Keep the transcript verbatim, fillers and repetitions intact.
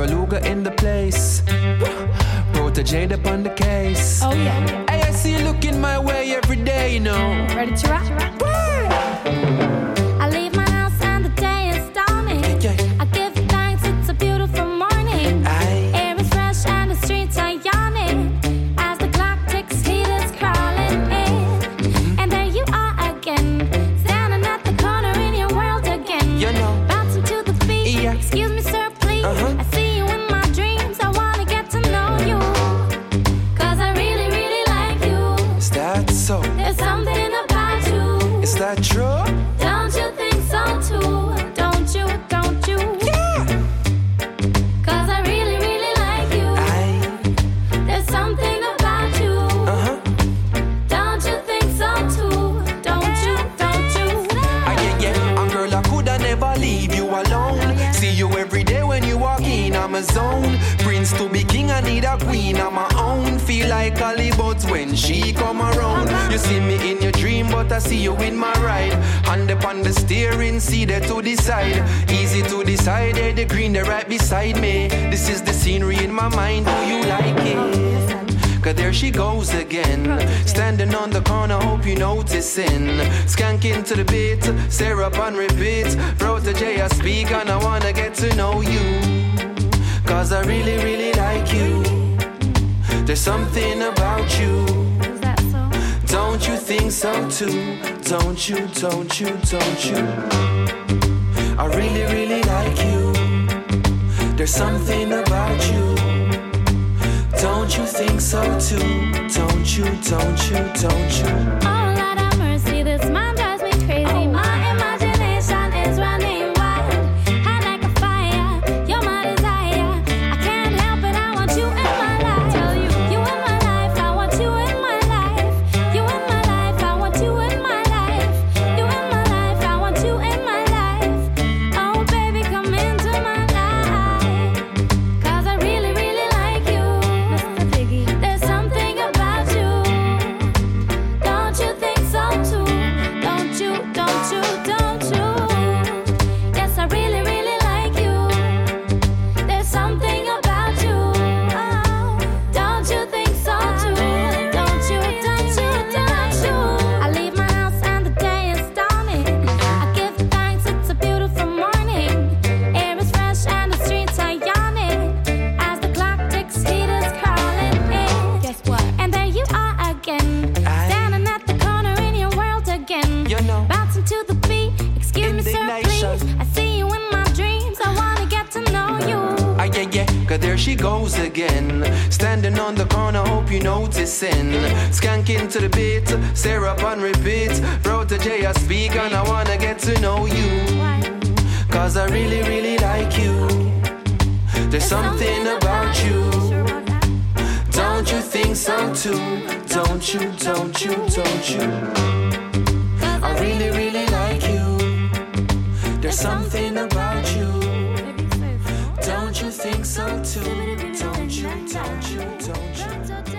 Luga in the place. Protégé upon the case. Oh yeah. Hey, I see you looking my way every day, you know. Ready to rock? I leave my house and the day is dawning. I give thanks, it's a beautiful morning. Air is fresh and the streets are yawning. As the clock ticks, heat is crawling in. And there you are again, standing at the corner in your world again. You know. Bouncing to the beat. Yeah. Excuse me, sir, please. Uh-huh. I see you in my dreams. I wanna get to know you. Cause I really, really like you. Is that so? There's something about you. Is that true? Don't you think so too? Don't you, don't you? Yeah. Cause I really, really like you. Aye. There's something about you. Uh-huh. Don't you think so too? Don't you, don't you? Ah, yeah, yeah. And girl, I coulda never leave you alone. See you every day when you walk in, I'm a zone. Prince to be king, I need a queen of my own. Feel like Hollywood when she come around. You see me in your dream, but I see you in my ride. Hand upon the steering, see there to decide. Easy to decide, eh, the green, the right beside me. This is the scenery in my mind, do you like it? Cause there she goes again, standing on the corner, hope you noticing. Skanking to the beat, syrup on repeat. Protégé, I speak and I wanna get to know you. Cause I really, really like you. There's something about you. Is that so? Don't you think so too? Don't you, don't you, don't you? I really, really like you. There's something about you. Don't you think so too? Don't you, don't you, don't you? Oh, Lord have mercy, this man drives me crazy. My imagination is running wild. Hot like a fire, you're my desire. I can't help it, I want you in my life. Tell you, you in my life, I want you in my life. You in my life, I want you in my life. You in my life, I want you in my life. Oh, baby, come into my life. Cause I really, really like you. Mister Biggie, there's something about you. Don't you think so too? Don't you, don't you, don't you? Yes, I really, really like you. There's something about you. Oh, don't you think so too? Don't you, don't you, don't you? I leave my house and the day is dawning. I give thanks, it's a beautiful morning. Air is fresh and the streets are yawning. As the clock ticks, heat is crawling in. Guess what? And there you are again, Aye. standing at the corner in your world again. You know. Bouncing to the beat. Excuse me, sir, Indignation. please. I see you in my dreams. I wanna get to know you. Ah, yeah, yeah, cause there she goes again, standing on the corner, hope you noticing. Skanking to the beat, syrup on repeat. Protégé, I speak and I wanna get to know you. Why? Cause I really, really like you. There's something about you. Sure about that? Don't you think so too? Don't you, don't you, don't you? Cause I really, really like you. There's something about you. Maybe say so. Don't you think so too? Don't you, don't you, don't you?